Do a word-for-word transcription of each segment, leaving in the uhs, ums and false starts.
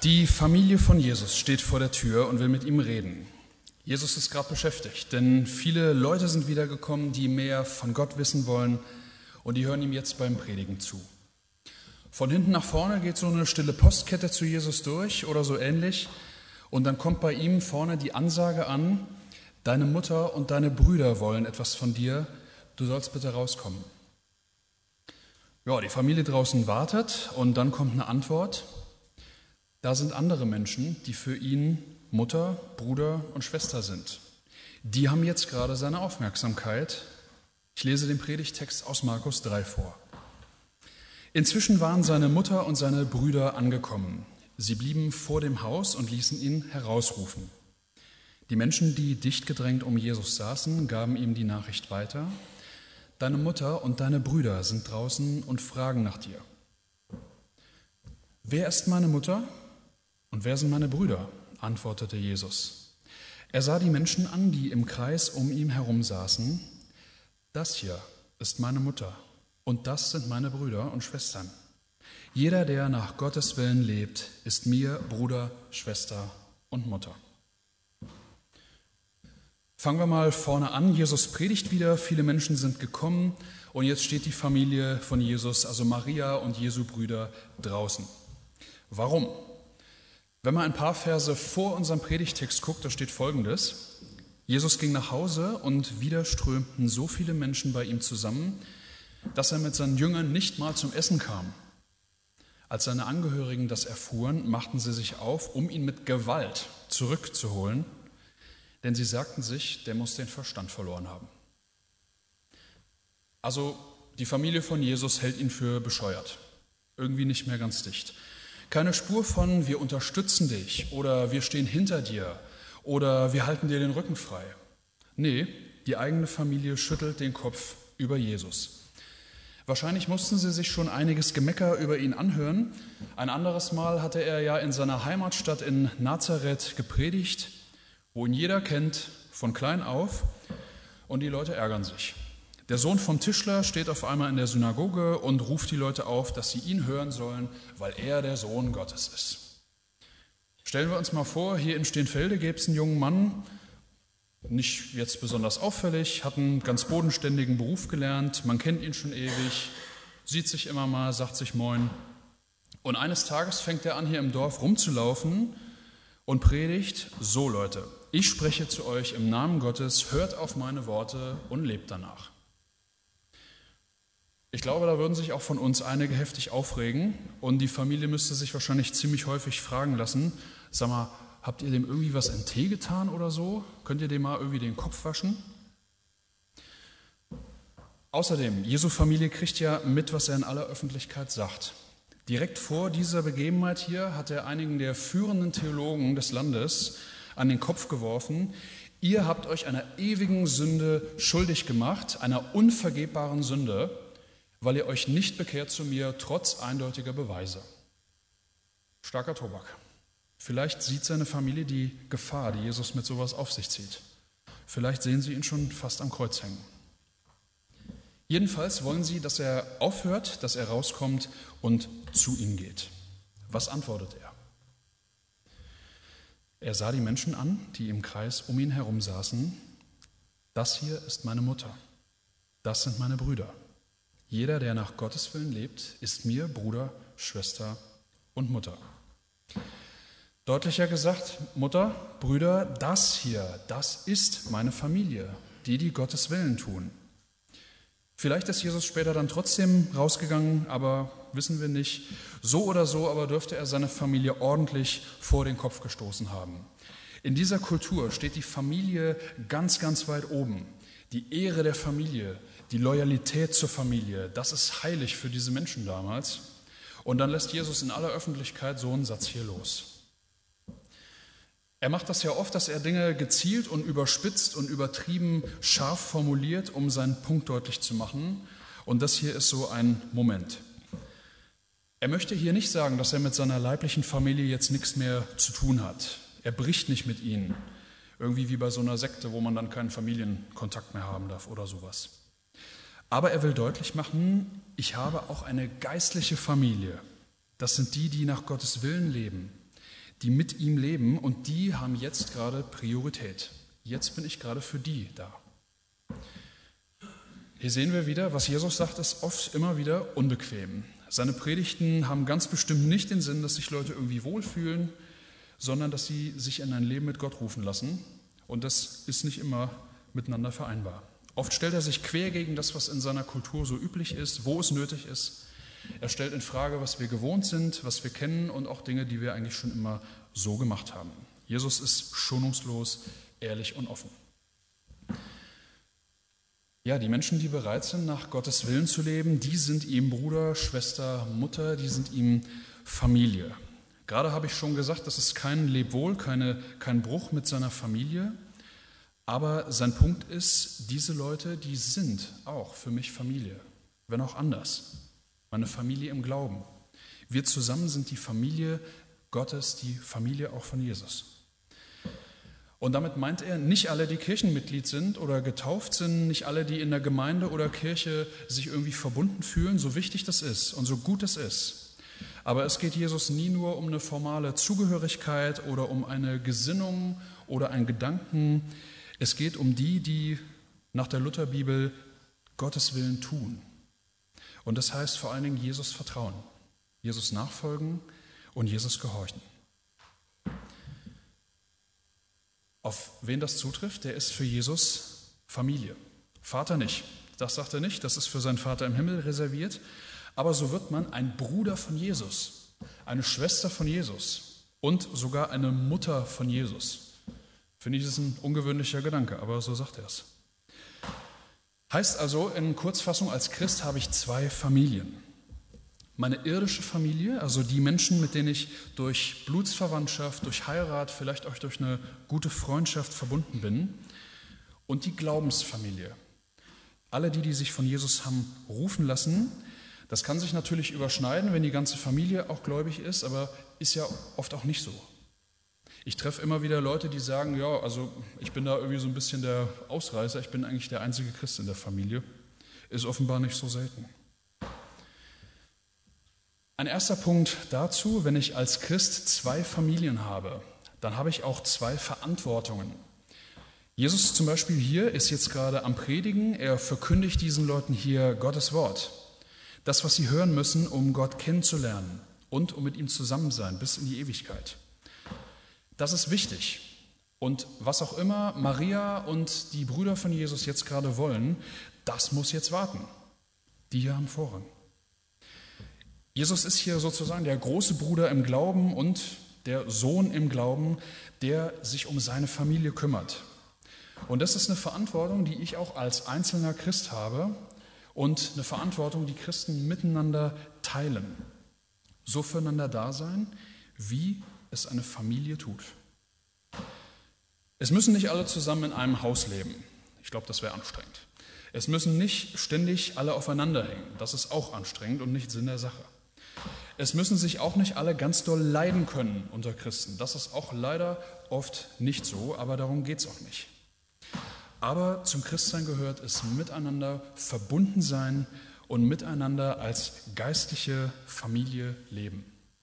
Die Familie von Jesus steht vor der Tür und will mit ihm reden. Jesus ist gerade beschäftigt, denn viele Leute sind wiedergekommen, die mehr von Gott wissen wollen und die hören ihm jetzt beim Predigen zu. Von hinten nach vorne geht so eine stille Postkette zu Jesus durch oder so ähnlich und dann kommt bei ihm vorne die Ansage an: Deine Mutter und deine Brüder wollen etwas von dir, du sollst bitte rauskommen. Ja, die Familie draußen wartet und dann kommt eine Antwort. Da sind andere Menschen, die für ihn Mutter, Bruder und Schwester sind. Die haben jetzt gerade seine Aufmerksamkeit. Ich lese den Predigtext aus Markus drei vor. Inzwischen waren seine Mutter und seine Brüder angekommen. Sie blieben vor dem Haus und ließen ihn herausrufen. Die Menschen, die dicht gedrängt um Jesus saßen, gaben ihm die Nachricht weiter: Deine Mutter und deine Brüder sind draußen und fragen nach dir. Wer ist meine Mutter und wer sind meine Brüder? Antwortete Jesus. Er sah die Menschen an, die im Kreis um ihn herum saßen. Das hier ist meine Mutter und das sind meine Brüder und Schwestern. Jeder, der nach Gottes Willen lebt, ist mir Bruder, Schwester und Mutter. Fangen wir mal vorne an. Jesus predigt wieder, viele Menschen sind gekommen und jetzt steht die Familie von Jesus, also Maria und Jesu Brüder, draußen. Warum? Wenn man ein paar Verse vor unserem Predigtext guckt, da steht Folgendes: Jesus ging nach Hause und wieder strömten so viele Menschen bei ihm zusammen, dass er mit seinen Jüngern nicht mal zum Essen kam. Als seine Angehörigen das erfuhren, machten sie sich auf, um ihn mit Gewalt zurückzuholen, denn sie sagten sich, der muss den Verstand verloren haben. Also die Familie von Jesus hält ihn für bescheuert, irgendwie nicht mehr ganz dicht. Keine Spur von wir unterstützen dich oder wir stehen hinter dir oder wir halten dir den Rücken frei. Nee, die eigene Familie schüttelt den Kopf über Jesus. Wahrscheinlich mussten sie sich schon einiges Gemecker über ihn anhören. Ein anderes Mal hatte er ja in seiner Heimatstadt in Nazareth gepredigt, wo ihn jeder kennt, von klein auf, und die Leute ärgern sich. Der Sohn vom Tischler steht auf einmal in der Synagoge und ruft die Leute auf, dass sie ihn hören sollen, weil er der Sohn Gottes ist. Stellen wir uns mal vor, hier in Steenfelde gäbe es einen jungen Mann, nicht jetzt besonders auffällig, hat einen ganz bodenständigen Beruf gelernt, man kennt ihn schon ewig, sieht sich immer mal, sagt sich Moin. Und eines Tages fängt er an, hier im Dorf rumzulaufen und predigt: So Leute, ich spreche zu euch im Namen Gottes, hört auf meine Worte und lebt danach. Ich glaube, da würden sich auch von uns einige heftig aufregen und die Familie müsste sich wahrscheinlich ziemlich häufig fragen lassen: Sag mal, habt ihr dem irgendwie was in Tee getan oder so? Könnt ihr dem mal irgendwie den Kopf waschen? Außerdem, Jesu Familie kriegt ja mit, was er in aller Öffentlichkeit sagt. Direkt vor dieser Begebenheit hier hat er einigen der führenden Theologen des Landes an den Kopf geworfen: Ihr habt euch einer ewigen Sünde schuldig gemacht, einer unvergebbaren Sünde, weil ihr euch nicht bekehrt zu mir, trotz eindeutiger Beweise. Starker Tobak. Vielleicht sieht seine Familie die Gefahr, die Jesus mit sowas auf sich zieht. Vielleicht sehen sie ihn schon fast am Kreuz hängen. Jedenfalls wollen sie, dass er aufhört, dass er rauskommt und zu ihnen geht. Was antwortet er? Er sah die Menschen an, die im Kreis um ihn herum saßen. Das hier ist meine Mutter. Das sind meine Brüder. Jeder, der nach Gottes Willen lebt, ist mir Bruder, Schwester und Mutter. Deutlicher gesagt, Mutter, Brüder, das hier, das ist meine Familie, die, die Gottes Willen tun. Vielleicht ist Jesus später dann trotzdem rausgegangen, aber wissen wir nicht. So oder so aber dürfte er seine Familie ordentlich vor den Kopf gestoßen haben. In dieser Kultur steht die Familie ganz, ganz weit oben. Die Ehre der Familie, die Loyalität zur Familie, das ist heilig für diese Menschen damals. Und dann lässt Jesus in aller Öffentlichkeit so einen Satz hier los. Er macht das ja oft, dass er Dinge gezielt und überspitzt und übertrieben scharf formuliert, um seinen Punkt deutlich zu machen. Und das hier ist so ein Moment. Er möchte hier nicht sagen, dass er mit seiner leiblichen Familie jetzt nichts mehr zu tun hat. Er bricht nicht mit ihnen. Irgendwie wie bei so einer Sekte, wo man dann keinen Familienkontakt mehr haben darf oder sowas. Aber er will deutlich machen, ich habe auch eine geistliche Familie. Das sind die, die nach Gottes Willen leben. die mit ihm leben und die haben jetzt gerade Priorität. Jetzt bin ich gerade für die da. Hier sehen wir wieder, was Jesus sagt, ist oft immer wieder unbequem. Seine Predigten haben ganz bestimmt nicht den Sinn, dass sich Leute irgendwie wohlfühlen, sondern dass sie sich in ein Leben mit Gott rufen lassen. Und das ist nicht immer miteinander vereinbar. Oft stellt er sich quer gegen das, was in seiner Kultur so üblich ist, wo es nötig ist. Er stellt in Frage, was wir gewohnt sind, was wir kennen und auch Dinge, die wir eigentlich schon immer so gemacht haben. Jesus ist schonungslos, ehrlich und offen. Ja, die Menschen, die bereit sind, nach Gottes Willen zu leben, die sind ihm Bruder, Schwester, Mutter, die sind ihm Familie. Gerade habe ich schon gesagt, das ist kein Lebwohl, keine, kein Bruch mit seiner Familie. Aber sein Punkt ist, diese Leute, die sind auch für mich Familie, wenn auch anders. Meine Familie im Glauben. Wir zusammen sind die Familie Gottes, die Familie auch von Jesus. Und damit meint er, nicht alle, die Kirchenmitglied sind oder getauft sind, nicht alle, die in der Gemeinde oder Kirche sich irgendwie verbunden fühlen, so wichtig das ist und so gut es ist. Aber es geht Jesus nie nur um eine formale Zugehörigkeit oder um eine Gesinnung oder einen Gedanken. Es geht um die, die nach der Lutherbibel Gottes Willen tun. Und das heißt vor allen Dingen Jesus vertrauen, Jesus nachfolgen und Jesus gehorchen. Auf wen das zutrifft, der ist für Jesus Familie. Vater nicht, das sagt er nicht, das ist für seinen Vater im Himmel reserviert. Aber so wird man ein Bruder von Jesus, eine Schwester von Jesus und sogar eine Mutter von Jesus. Finde ich, das ist ein ungewöhnlicher Gedanke, aber so sagt er es. Heißt also in Kurzfassung, als Christ habe ich zwei Familien. Meine irdische Familie, also die Menschen, mit denen ich durch Blutsverwandtschaft, durch Heirat, vielleicht auch durch eine gute Freundschaft verbunden bin. Und die Glaubensfamilie. Alle die, die sich von Jesus haben rufen lassen. Das kann sich natürlich überschneiden, wenn die ganze Familie auch gläubig ist, aber ist ja oft auch nicht so. Ich treffe immer wieder Leute, die sagen, ja, also ich bin da irgendwie so ein bisschen der Ausreißer, ich bin eigentlich der einzige Christ in der Familie. Ist offenbar nicht so selten. Ein erster Punkt dazu, wenn ich als Christ zwei Familien habe, dann habe ich auch zwei Verantwortungen. Jesus zum Beispiel hier ist jetzt gerade am Predigen, er verkündigt diesen Leuten hier Gottes Wort. Das, was sie hören müssen, um Gott kennenzulernen und um mit ihm zusammen sein bis in die Ewigkeit. Das ist wichtig. Und was auch immer Maria und die Brüder von Jesus jetzt gerade wollen, das muss jetzt warten. Die hier haben Vorrang. Jesus ist hier sozusagen der große Bruder im Glauben und der Sohn im Glauben, der sich um seine Familie kümmert. Und das ist eine Verantwortung, die ich auch als einzelner Christ habe und eine Verantwortung, die Christen miteinander teilen. So füreinander da sein, wie es eine Familie tut. Es müssen nicht alle zusammen in einem Haus leben. Ich glaube, das wäre anstrengend. Es müssen nicht ständig alle aufeinander hängen. Das ist auch anstrengend und nicht Sinn der Sache. Es müssen sich auch nicht alle ganz doll leiden können unter Christen. Das ist auch leider oft nicht so, aber darum geht es auch nicht. Aber zum Christsein gehört es miteinander verbunden sein und miteinander als geistliche Familie leben.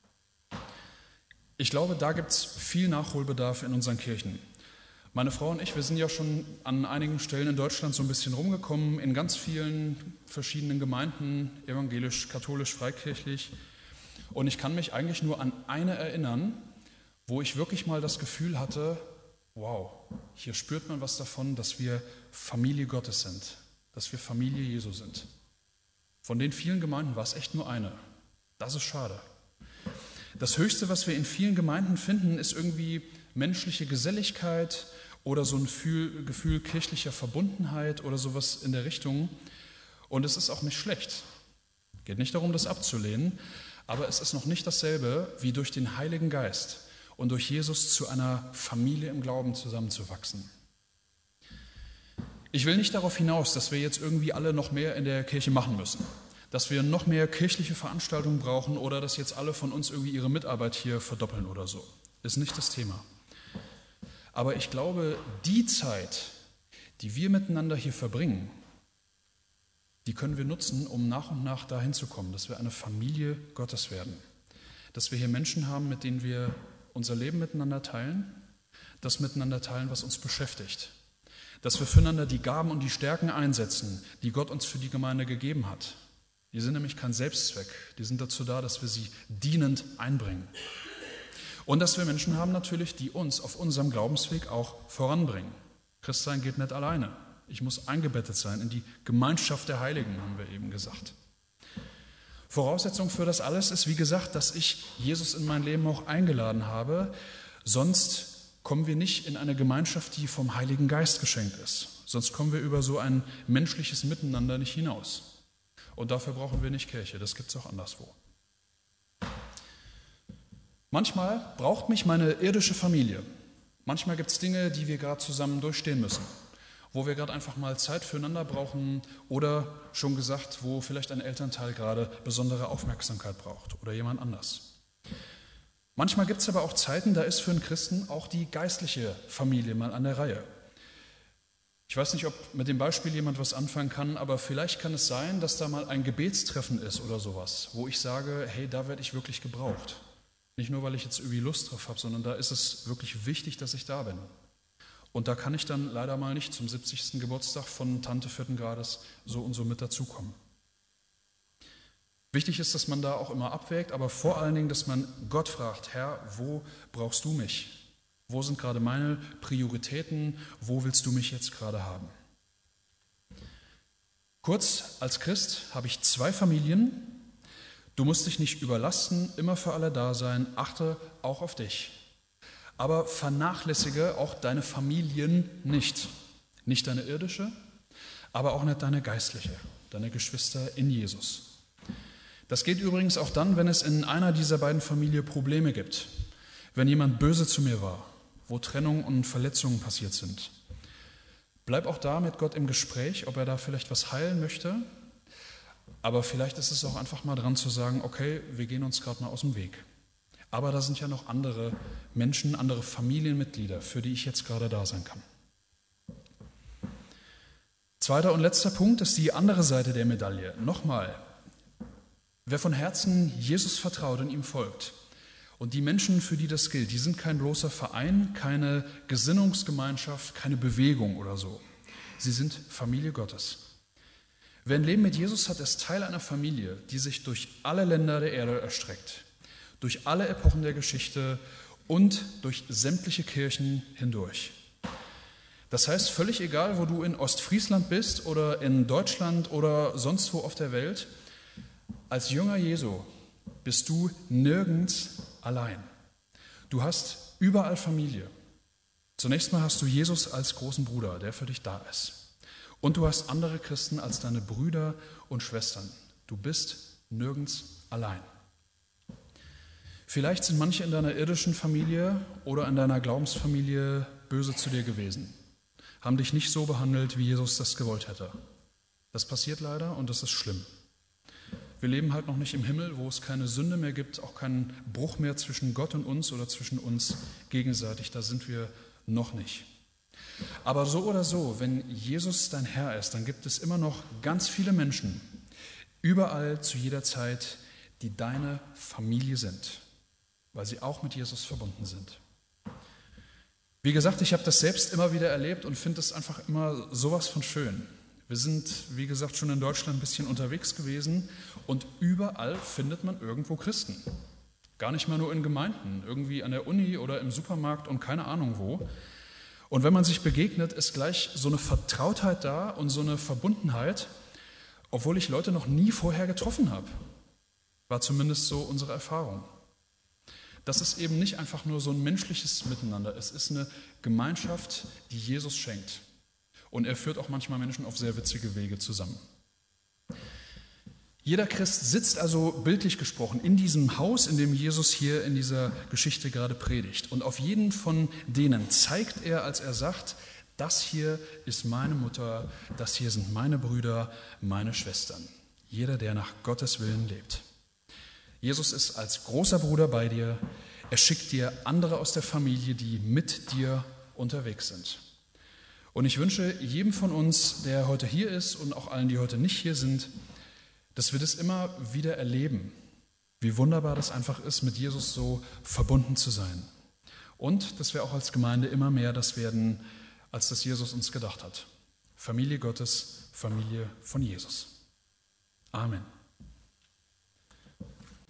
Ich glaube, da gibt es viel Nachholbedarf in unseren Kirchen. Meine Frau und ich, wir sind ja schon an einigen Stellen in Deutschland so ein bisschen rumgekommen, in ganz vielen verschiedenen Gemeinden, evangelisch, katholisch, freikirchlich. Und ich kann mich eigentlich nur an eine erinnern, wo ich wirklich mal das Gefühl hatte, wow, hier spürt man was davon, dass wir Familie Gottes sind, dass wir Familie Jesu sind. Von den vielen Gemeinden war es echt nur eine. Das ist schade. Das Höchste, was wir in vielen Gemeinden finden, ist irgendwie menschliche Geselligkeit oder so ein Gefühl, Gefühl kirchlicher Verbundenheit oder sowas in der Richtung. Und es ist auch nicht schlecht. Geht nicht darum, das abzulehnen, aber es ist noch nicht dasselbe, wie durch den Heiligen Geist und durch Jesus zu einer Familie im Glauben zusammenzuwachsen. Ich will nicht darauf hinaus, dass wir jetzt irgendwie alle noch mehr in der Kirche machen müssen, dass wir noch mehr kirchliche Veranstaltungen brauchen oder dass jetzt alle von uns irgendwie ihre Mitarbeit hier verdoppeln oder so. Ist nicht das Thema. Aber ich glaube, die Zeit, die wir miteinander hier verbringen, die können wir nutzen, um nach und nach dahin zu kommen, dass wir eine Familie Gottes werden. Dass wir hier Menschen haben, mit denen wir unser Leben miteinander teilen, das miteinander teilen, was uns beschäftigt. Dass wir füreinander die Gaben und die Stärken einsetzen, die Gott uns für die Gemeinde gegeben hat. Die sind nämlich kein Selbstzweck, die sind dazu da, dass wir sie dienend einbringen. Und dass wir Menschen haben natürlich, die uns auf unserem Glaubensweg auch voranbringen. Christsein geht nicht alleine. Ich muss eingebettet sein in die Gemeinschaft der Heiligen, haben wir eben gesagt. Voraussetzung für das alles ist, wie gesagt, dass ich Jesus in mein Leben auch eingeladen habe. Sonst kommen wir nicht in eine Gemeinschaft, die vom Heiligen Geist geschenkt ist. Sonst kommen wir über so ein menschliches Miteinander nicht hinaus. Und dafür brauchen wir nicht Kirche, das gibt es auch anderswo. Manchmal braucht mich meine irdische Familie. Manchmal gibt es Dinge, die wir gerade zusammen durchstehen müssen, wo wir gerade einfach mal Zeit füreinander brauchen oder, schon gesagt, wo vielleicht ein Elternteil gerade besondere Aufmerksamkeit braucht oder jemand anders. Manchmal gibt es aber auch Zeiten, da ist für einen Christen auch die geistliche Familie mal an der Reihe. Ich weiß nicht, ob mit dem Beispiel jemand was anfangen kann, aber vielleicht kann es sein, dass da mal ein Gebetstreffen ist oder sowas, wo ich sage, hey, da werde ich wirklich gebraucht. Nicht nur, weil ich jetzt irgendwie Lust drauf habe, sondern da ist es wirklich wichtig, dass ich da bin. Und da kann ich dann leider mal nicht zum siebzigsten Geburtstag von Tante vierten Grades so und so mit dazukommen. Wichtig ist, dass man da auch immer abwägt, aber vor allen Dingen, dass man Gott fragt, Herr, wo brauchst du mich? Wo sind gerade meine Prioritäten? Wo willst du mich jetzt gerade haben? Kurz, als Christ habe ich zwei Familien. Du musst dich nicht überlasten, immer für alle da sein, achte auch auf dich. Aber vernachlässige auch deine Familien nicht. Nicht deine irdische, aber auch nicht deine geistliche, deine Geschwister in Jesus. Das geht übrigens auch dann, wenn es in einer dieser beiden Familien Probleme gibt. Wenn jemand böse zu mir war, wo Trennung und Verletzungen passiert sind. Bleib auch da mit Gott im Gespräch, ob er da vielleicht was heilen möchte. Aber vielleicht ist es auch einfach mal dran zu sagen, okay, wir gehen uns gerade mal aus dem Weg. Aber da sind ja noch andere Menschen, andere Familienmitglieder, für die ich jetzt gerade da sein kann. Zweiter und letzter Punkt ist die andere Seite der Medaille. Nochmal, wer von Herzen Jesus vertraut und ihm folgt, und die Menschen, für die das gilt, die sind kein bloßer Verein, keine Gesinnungsgemeinschaft, keine Bewegung oder so. Sie sind Familie Gottes. Wer ein Leben mit Jesus hat, ist Teil einer Familie, die sich durch alle Länder der Erde erstreckt, durch alle Epochen der Geschichte und durch sämtliche Kirchen hindurch. Das heißt, völlig egal, wo du in Ostfriesland bist oder in Deutschland oder sonst wo auf der Welt, als Jünger Jesu bist du nirgends allein. Du hast überall Familie. Zunächst mal hast du Jesus als großen Bruder, der für dich da ist. Und du hast andere Christen als deine Brüder und Schwestern. Du bist nirgends allein. Vielleicht sind manche in deiner irdischen Familie oder in deiner Glaubensfamilie böse zu dir gewesen, haben dich nicht so behandelt, wie Jesus das gewollt hätte. Das passiert leider und das ist schlimm. Wir leben halt noch nicht im Himmel, wo es keine Sünde mehr gibt, auch keinen Bruch mehr zwischen Gott und uns oder zwischen uns gegenseitig. Da sind wir noch nicht. Aber so oder so, wenn Jesus dein Herr ist, dann gibt es immer noch ganz viele Menschen, überall zu jeder Zeit, die deine Familie sind, weil sie auch mit Jesus verbunden sind. Wie gesagt, ich habe das selbst immer wieder erlebt und finde es einfach immer sowas von schön. Wir sind, wie gesagt, schon in Deutschland ein bisschen unterwegs gewesen und überall findet man irgendwo Christen. Gar nicht mal nur in Gemeinden, irgendwie an der Uni oder im Supermarkt und keine Ahnung wo. Und wenn man sich begegnet, ist gleich so eine Vertrautheit da und so eine Verbundenheit, obwohl ich Leute noch nie vorher getroffen habe. War zumindest so unsere Erfahrung. Das ist eben nicht einfach nur so ein menschliches Miteinander, es ist eine Gemeinschaft, die Jesus schenkt. Und er führt auch manchmal Menschen auf sehr witzige Wege zusammen. Jeder Christ sitzt also bildlich gesprochen in diesem Haus, in dem Jesus hier in dieser Geschichte gerade predigt. Und auf jeden von denen zeigt er, als er sagt, das hier ist meine Mutter, das hier sind meine Brüder, meine Schwestern. Jeder, der nach Gottes Willen lebt. Jesus ist als großer Bruder bei dir. Er schickt dir andere aus der Familie, die mit dir unterwegs sind. Und ich wünsche jedem von uns, der heute hier ist und auch allen, die heute nicht hier sind, dass wir das immer wieder erleben, wie wunderbar das einfach ist, mit Jesus so verbunden zu sein, und dass wir auch als Gemeinde immer mehr das werden, als das Jesus uns gedacht hat. Familie Gottes, Familie von Jesus. Amen.